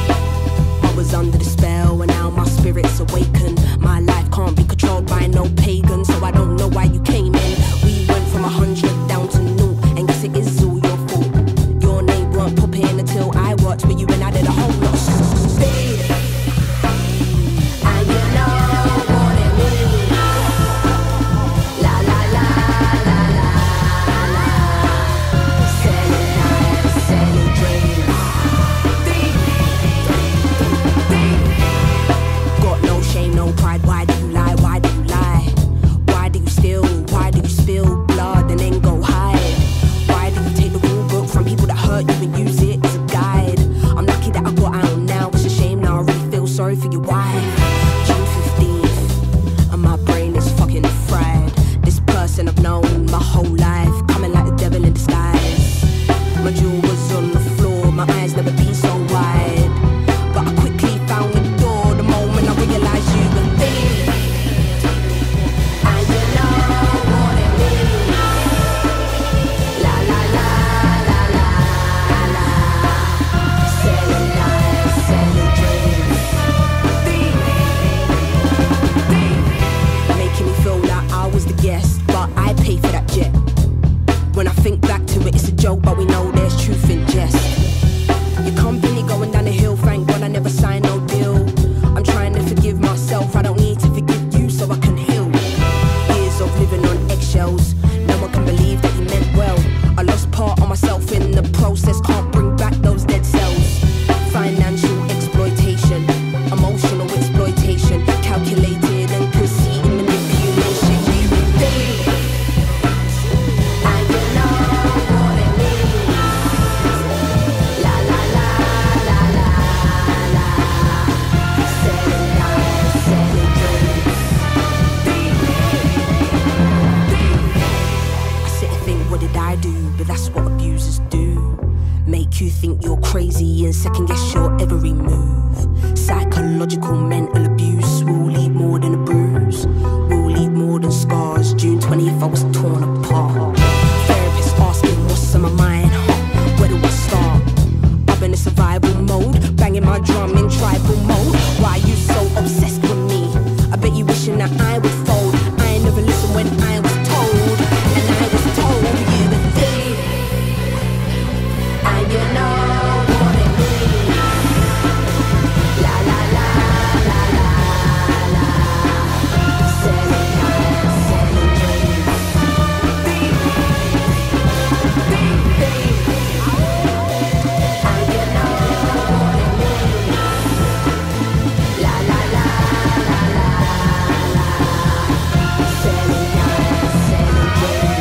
I was under the spell and now my spirit's awakened. My life can't be controlled by no pagan, so I don't know why you came in. We went from 100 down to 0, and guess it is all your fault. Your name weren't popping until I watched, but you and I did a whole lot of speed. And you know When I think back to it, it's a joke, but we know there's truth in jest. Your company going down the hill, thank God I never signed no deal. I'm trying to forgive myself, I don't need to forgive you so I can heal. Years of living on eggshells, no one can believe that you meant well. I lost part of myself in the process, can't bring back those dead cells. Financial exploitation, emotional exploitation, calculated and conceited manipulation. You think, and you know what it means. La la la la la la. Selling lies, selling dreams. I sit and think, what did I do? But that's what abusers do. Make you think you're crazy and second guess your every move. Psychological mental abuse will leave more than a bruise, will leave more than scars. June 20th I was torn apart. Therapist asking what's on my mind, where do I start? I'm in a survival mode, banging my drum in tribal mode. Why you so obsessed with me? I bet you wishing that I would fold. I ain't never listened when I was told, and I was told you the thing. And you know what it means. La la la la la la. Selling lies, selling dreams. And you know what it means. La la la la la la. Selling lies, selling dreams.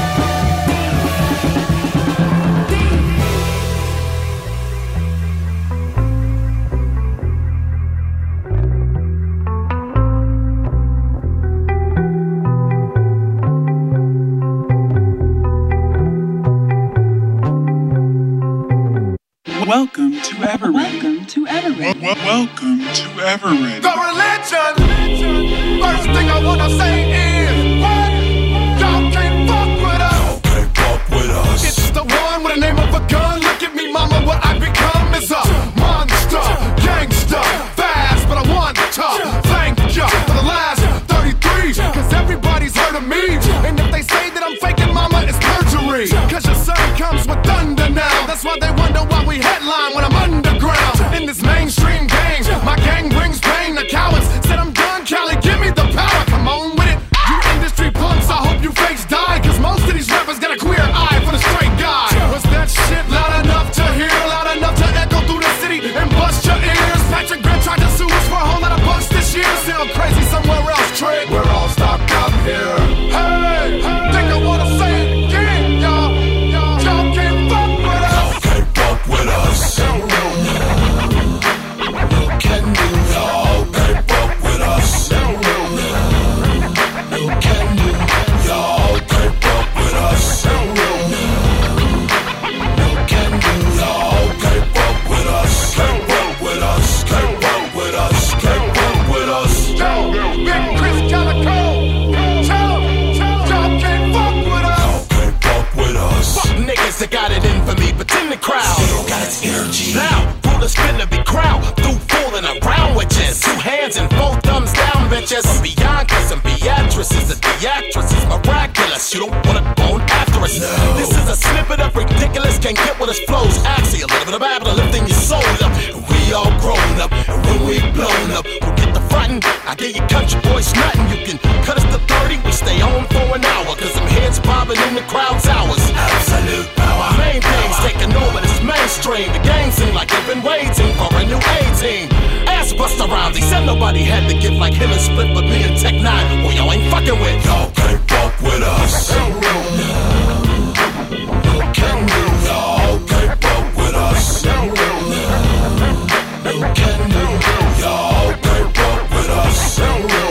Welcome to Everett. Welcome to Everett. Welcome to Everett. The religion. First thing I wanna say is, what? Y'all can't fuck with us. Y'all can't fuck with us. It's the one with the name of a gun. Look at me, mama, what I become is a monster, gangster, fast, but I want to thank ya for the last 33. Cause everybody's heard of me. And if they say that I'm faking, mama, it's perjury. Cause your son comes with thunder now. That's why they wonder why we headline when I'm underground. In this mainstream gang, my gang brings pain. The cowards said I'm done, Cali, give me the power. Come on with it, you industry punks, I hope you fakes die. Cause most of these rappers got a queer eye for the straight guy. Was that shit loud enough to hear? Loud enough to echo through the city and bust your ears? Patrick Grant tried to sue us for a whole lot of bucks this year. Sound crazy somewhere else, Trick. We're all stopped up here. Hey, think I wanna say it again, y'all. Y'all can't fuck with us. Y'all can't fuck with us. You can do, y'all can't fuck with us. You can do, y'all can't fuck with us. You can do, y'all can't fuck with us. Can't fuck with us. Can't fuck with us. Can't fuck with us. Yo, Big Chris Calico. Y'all can't fuck with us. Y'all can't fuck with us. Fuck niggas that got it in for me, but in the crowd still got its energy. Now, pull the spin to be crowd through fooling around with just 2 hands and 4 thumbs down, bitches. From Biancas and Beatrices, the theatrics is miraculous. You don't wanna bone after us. No. This is a snippet of ridiculous. Can't get what us flows. Actually, a little bit of Babylon lifting your soul up. And we all grown up, and when we blown up, we'll get the frontin'. I get you country boys nothing. You can cut us to 30, we stay on for an hour. Cause them heads bobbing in the crowd's hours. Absolute power. Main things taking over this mainstream. The gang seem like they've been waiting for a new A-team. Ask Busta Rhymes, he said nobody had to give like him and split, but me and Tech 9, well, y'all ain't fucking with. Y'all can't fuck with us. You can do, y'all can't fuck with us. You can do, y'all can't fuck with us. You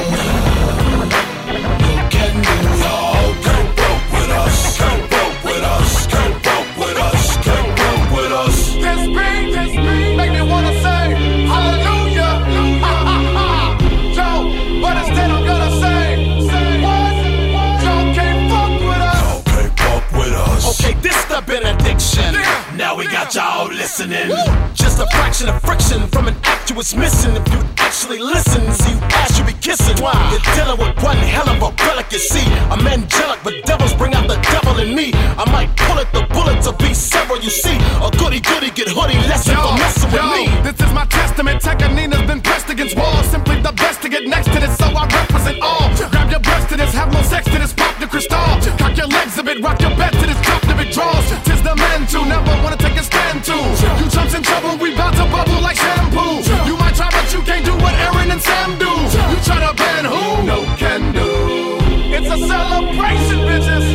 can do, y'all can't fuck with us. Can't fuck with us. Can't fuck with us. Can't fuck with us. This beat, make me wanna say hallelujah. Yo, but instead I'm gonna say what? Y'all can't fuck with us. Y'all can't fuck with us. Okay, this the benediction. Now we got y'all listening. listening. Just a fraction of friction from an act you was missing. If you'd actually listen, see you ass you be kissing. Why? You're dealing with one hell of a relic, you see. I'm angelic, but devils bring out the devil in me. I might pull it, the bullet to be several, you see. A goody goody get hoodie, lesson for messing with me. This is my testament. Tekanina's been pressed against walls. Simply the best to get next to this, so I represent all. Grab your breast to this, have no sex to this, pop the crystal. Cock your legs a bit, rock your bed to this, drop the big draws. Tis the man to never wanna take a stand to. You chumps in trouble, we bout to bubble like shampoo. You might try, but you can't do what Aaron and Sam do. You try to ban who? No can do. It's a celebration, bitches.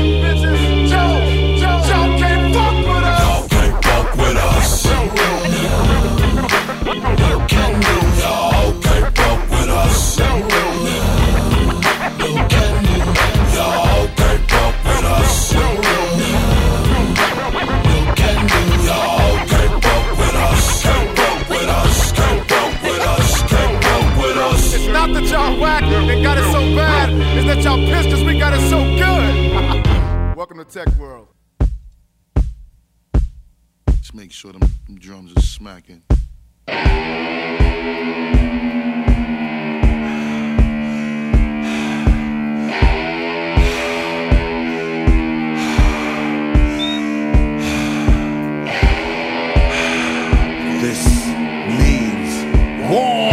Joe can't fuck with us. Y'all can't fuck with us. No can do. Y'all can't fuck with us. No can do. Y'all can't fuck with us. No can do. Y'all can't fuck with us. Can't fuck with us. Can't fuck with us. Can't fuck with us. It's not that y'all whack and got it so bad. It's that y'all pissed cause we got it so good. Welcome to Tech World. Let's make sure them drums are smacking. This means war.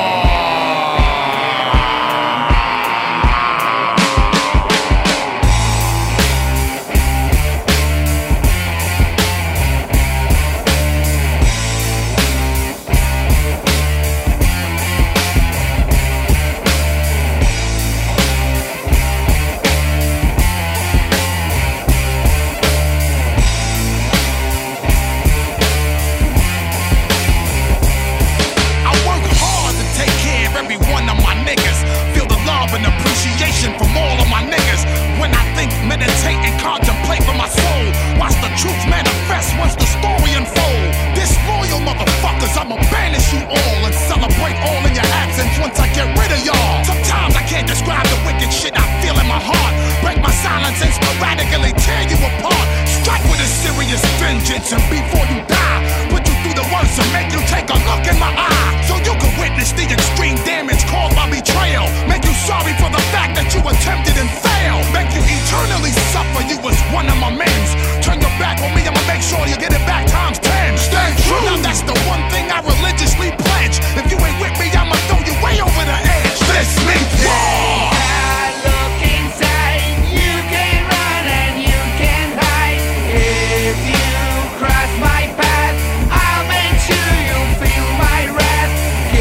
Meditate and contemplate for my soul. Watch the truth manifest once the story unfold. Disloyal motherfuckers, I'ma banish you all and celebrate all in your absence once I get rid of y'all. Sometimes I can't describe the wicked shit I feel in my heart. Break my silence and sporadically tear you apart. Strike with a serious vengeance and before you die, put you through the worst and make you take a look in my eye. So you can witness the extreme damage caused by betrayal. Make you sorry for the fact that you attempted and failed. Make you eternally suffer, you was one of my men's. Turn your back on me, I'ma make sure you get it back times 10. Stay true. Now that's the one thing I religiously pledge. If you ain't with me, I'ma throw you way over the edge. This means war. Look inside, you can run and you can hide. If you cross my path, I'll make sure you feel my wrath.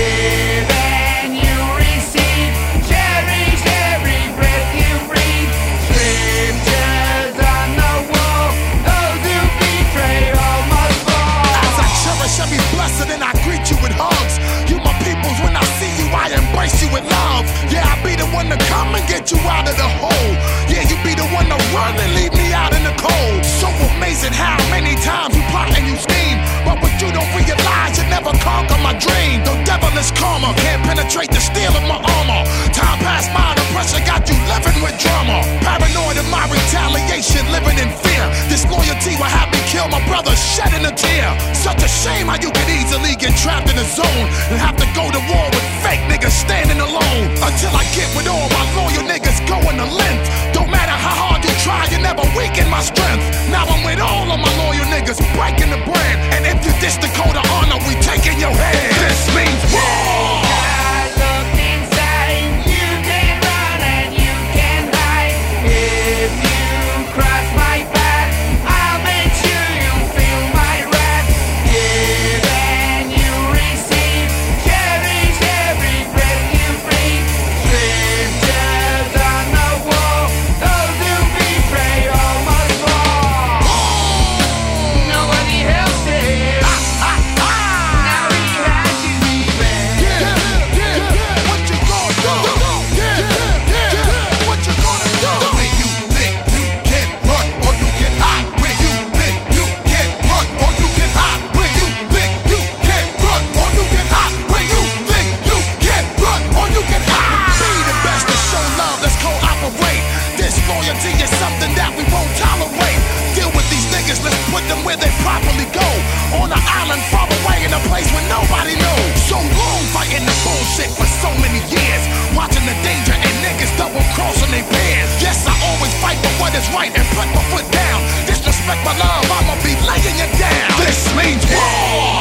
Give and you receive, cherish every breath you breathe. Scriptures on the wall, those who betray all must fall. As I cherish every blessing and I greet you with hugs. You my peoples, when I see you, I embrace you with love. Yeah, I be the one to come and get you out of the hole. Yeah, you be the one to run and leave me out in the cold. So amazing how many times you plot and you scheme, but what you don't realize, you never conquer my dream. Though devilish karma can't penetrate the steel of my armor. Time passed by, the pressure got you living with drama. Paranoid of my retaliation, living in fear. Disloyalty will have me kill my brother, shedding a tear. Such a shame how you could easily get trapped in a zone and have to go to war with fake niggas standing alone. Until I get with all my loyal niggas going the length. Don't matter how hard you try, you never weaken my strength. Now I'm with all of my loyal niggas breaking the brand. And if you diss the code of honor, we taking your head. This means war. Look inside, you can run and you can hide. If you cross my path, I'll make sure you feel my wrath. Give and you receive, cherish every breath you breathe. Scriptures on the wall, those who betray all must fall. Nobody helps it. my love, I'ma be laying you down. This means war.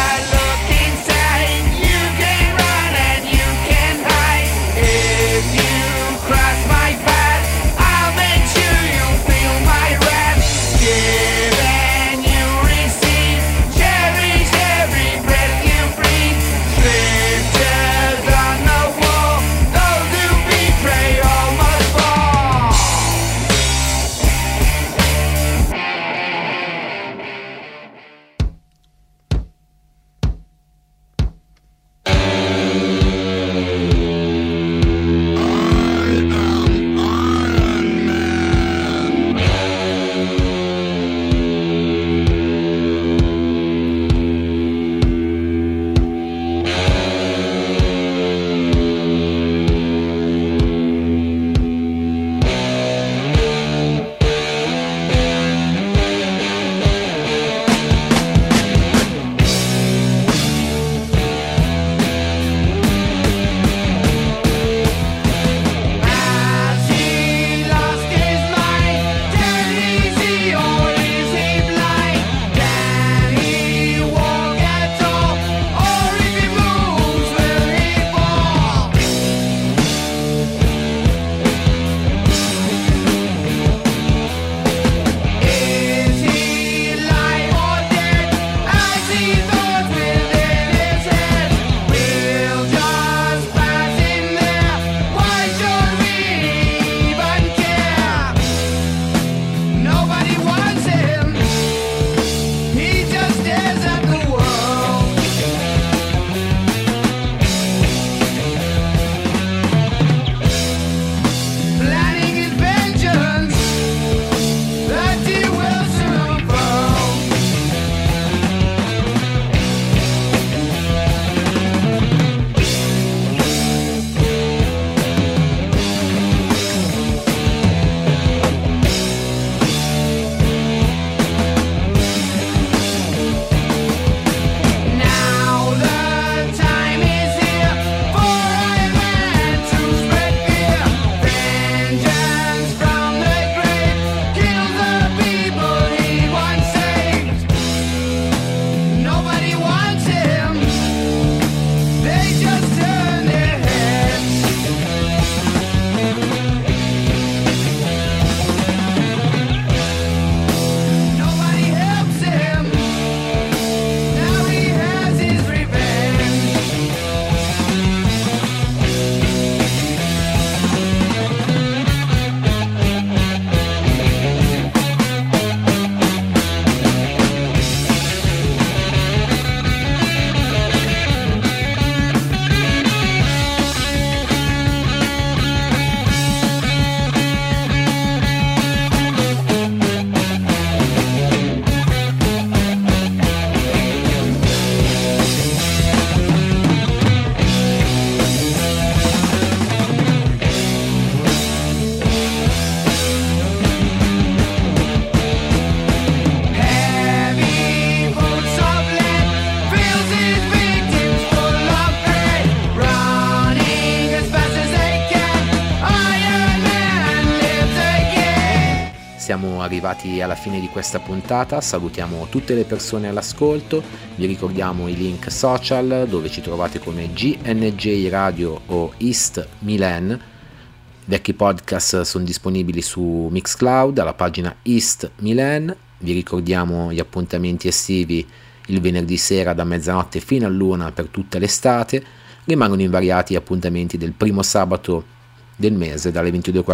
Siamo arrivati alla fine di questa puntata, salutiamo tutte le persone all'ascolto, vi ricordiamo i link social dove ci trovate come GNJ Radio o East Milan. Vecchi podcast sono disponibili su Mixcloud alla pagina East Milan. Vi ricordiamo gli appuntamenti estivi il venerdì sera da mezzanotte fino all'una per tutta l'estate. Rimangono invariati gli appuntamenti del primo sabato del mese dalle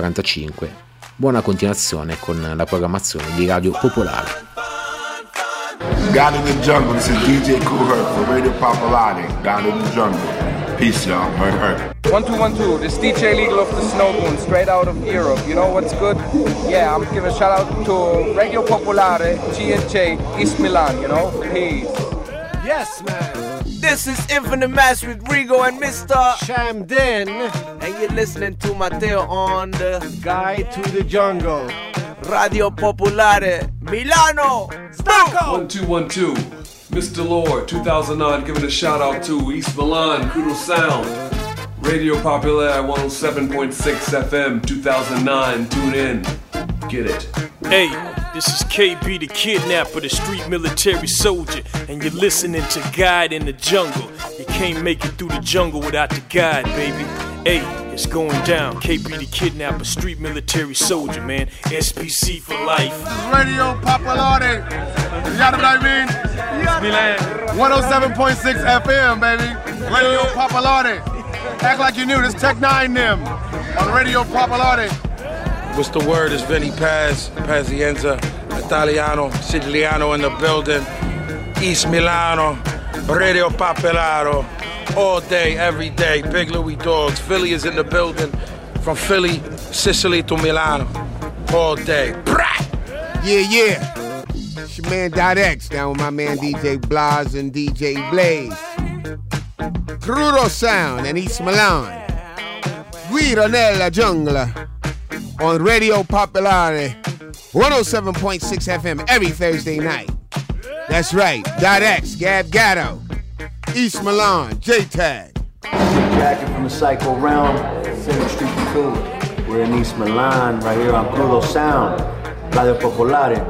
22:45. Buona continuazione con la programmazione di Radio Popolare. God in the Jungle, this is DJ Kool Herc for Radio Popolare. God in the Jungle. Peace, y'all. Herc. 1212, this DJ Legal of the Snowmoon, straight out of Europe. You know what's good? Yeah, I'm giving a shout out to Radio Popolare, GNJ, East Milan, you know? Peace. Yes, man. This is Infinite Mass with Rigo and Mr. Shamden. And you're listening to Matteo on the Guide to the Jungle. Radio Popolare, Milano. Stacco! 1212, Mr. Lord, 2009, giving a shout out to East Milan, Kudo Sound. Radio Popolare 107.6 FM, 2009, tune in. Get it. Hey. This is KB the Kidnapper, the street military soldier, and you're listening to Guide in the Jungle. You can't make it through the jungle without the guide, baby. Hey, it's going down. KB the Kidnapper, street military soldier, man. SPC for life. This is Radio Popolare. You got what I mean? Milan. 107.6 FM, baby. Radio Popolare. Act like you knew. This Tech 9 them on Radio Popolare. What's the word? It's Vinny Paz, Pazienza, Italiano, Siciliano in the building, East Milano, Radio Popolare, all day, every day, Big Louie Dogs. Philly is in the building, from Philly, Sicily to Milano, all day. Yeah. It's your man .X, down with my man DJ Blas and DJ Blaze. Crudo Sound and East Milan. Guida nella giungla. On Radio Popolare, 107.6 FM every Thursday night. That's right, .X, Gab Gatto, East Milan, J-Tag. Jacket from the Psycho Realm, 7th Street 2. We're in East Milan, right here on Crudo Sound, Radio Popolare,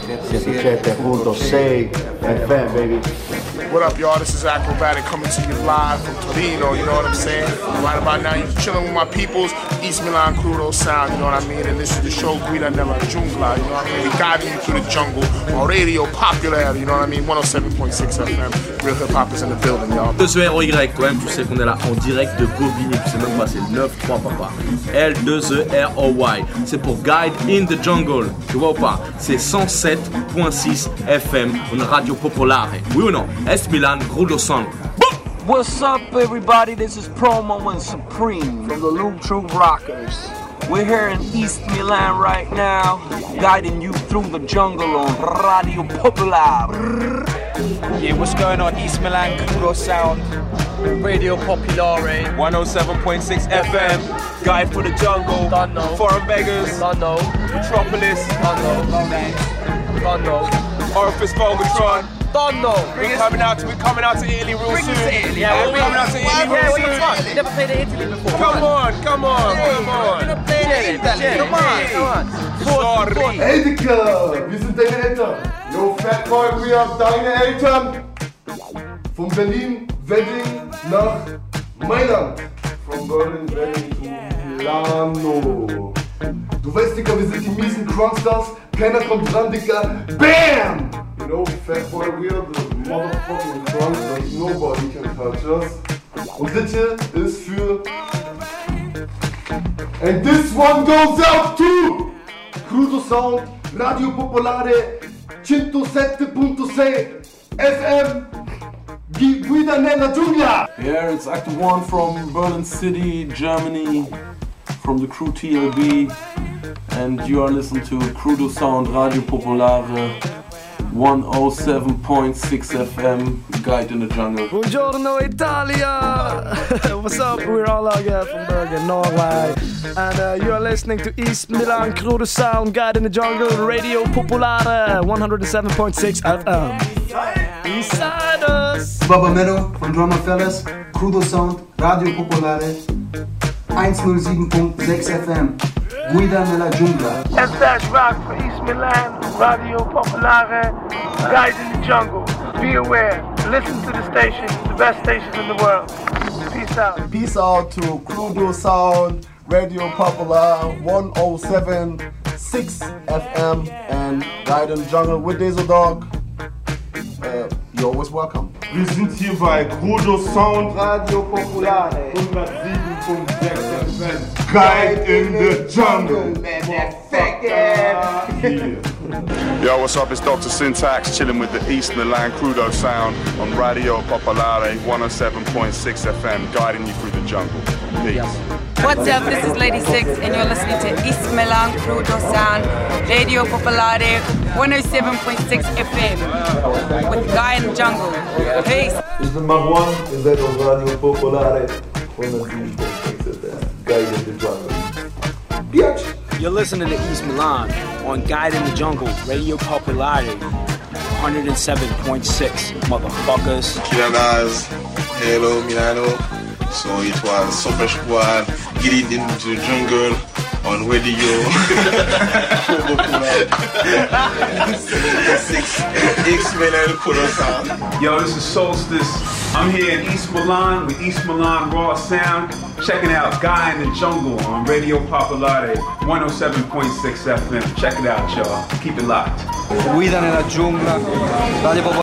107.6 FM, baby. What up, y'all? This is Acrobatic coming to you live from Torino, you know what I'm saying? Right about now, you're chilling with my peoples, East Milan Crudo Sound, you know what I mean? And this is the show Guida nella Giungla, you know what I mean? We guiding you through the jungle on Radio Popolare, you know what I mean? 107.6 FM, Real Hip Hop is in the building, y'all. L2ERY, toi-même, tu sais qu'on est là en direct de Bobigny, tu sais même pas, c'est le 9-3 papa. L2ERY, c'est pour Guide in the Jungle, tu vois ou pas? C'est 107.6 FM, on Radio Popolare. Oui ou non? Milan, Crudo Sound. What's up, everybody? This is Promo and Supreme from the Loop True Rockers. We're here in East Milan right now, guiding you through the jungle on Radio Popolare. Yeah, what's going on? East Milan, Crudo Sound, Radio Popolare, 107.6 FM, Guide for the Jungle, don't know. Foreign Beggars, don't know. Metropolis, don't know. Don't know. Orifice Volgatron. Don't know. We're coming out to Italy real soon. Yeah, we're coming out to Italy real soon. You never played in Italy before. Come on. Come on. Sorry. Hey Dicke, wir sind deine Eltern. Yo, Fat Boy, we are deine Eltern. Von Berlin, Wedding nach Mailand. From Berlin, Wedding to Milano. Du weißt, Dicker, wir sind die miesen Crunsters. Keiner kommt dran, Dicker. BAM! You know, Fat Boy, we are the motherfucking Crunsters. Nobody can touch us. Und das hier ist für... And this one goes out to... Crudo Sound, Radio Popolare, 107.6 FM, Guida nella Giungla. Yeah, it's Act 1 from Berlin City, Germany, from the crew TLB, and you are listening to Crudo Sound, Radio Popolare, 107.6 FM, Guide in the Jungle. Buongiorno Italia! What's up? We're all out here from Bergen, Norway. And you are listening to East Milan Crudo Sound, Guide in the Jungle, Radio Popolare, 107.6 FM. Beside us! Baba Meadow von Drummer Fellas, Crudo Sound, Radio Popolare, 107.6 FM. Guida nella Giungla. F-Dash Rock for East Milan, Radio Popolare, Guide in the Jungle. Be aware, listen to the station, the best station in the world. Peace out. Peace out to Crudo Sound, Radio Popolare, 107.6 FM, and Guide in the Jungle with Diesel Dog. You're always welcome. Wir sind hier bei Crudo Sound, Radio Popolare, 107.6 FM. Guide in the Jungle. Yo, what's up? It's Dr. Syntax chilling with the East Milan Crudo Sound on Radio Popolare 107.6 FM, guiding you through the jungle. Peace. What's up? This is Lady Six, and you're listening to East Milan Crudo Sound, Radio Popolare 107.6 FM with Guy in the Jungle. Peace. Ich bin Marwan, ihr seid auf Radio Popolare 107.6 FM, Guide in the Jungle. Bitch! You're listening to East Milan on Guide in the Jungle, Radio Popolare 107.6, motherfuckers. Killer guys, hello Milano. So it was Super Squad, getting into the jungle on Radio East Milan Kudo Sound. Yo, this is Solstice. I'm here in East Milan with East Milan Raw Sound. Checking out Guy in the Jungle on Radio Popolare 107.6 FM. Check it out, y'all. Keep it locked. Guida nella giungla, Radio Popolare.